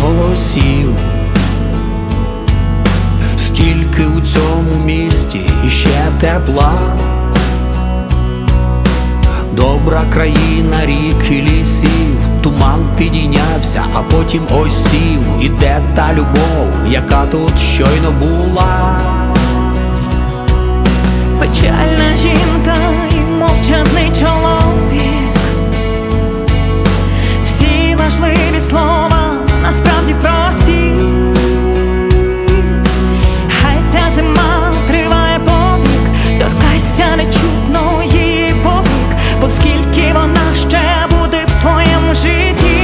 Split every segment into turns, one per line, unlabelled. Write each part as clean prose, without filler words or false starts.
голосів. Скільки у цьому місті іще тепла, добра країна рік і лісів. Туман підійнявся, а потім осів. І де та любов, яка тут щойно була?
Печальна жінка і мовчазний чоловік. Всі важливі слова насправді прості. Хай ця зима триває повік, торкайся нечутно її повік, бо скільки вона ще буде в твоєму житті.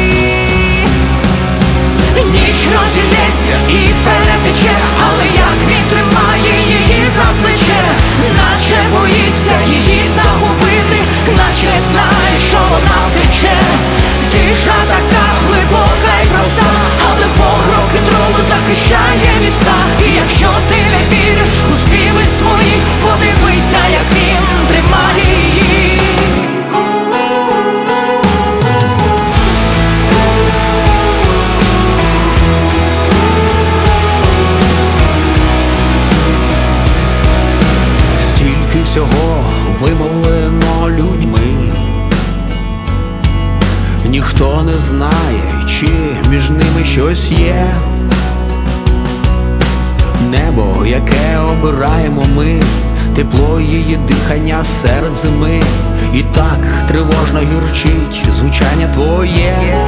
Ніч розілється і перетече, але як він тримає її за плече, наче боїться її загубити, наче знає, що вона втече. Тиша така глибока й проста, але Бог рок-н-ролу захищає міста. І якщо ти не віриш у співи свої, подивися, як він тримає її.
Стільки всього вимовлено людьми, ніхто не знає, чи між ними щось є. Небо, яке обираємо ми, тепло її дихання серед зими. І так тривожно гірчить звучання твоє.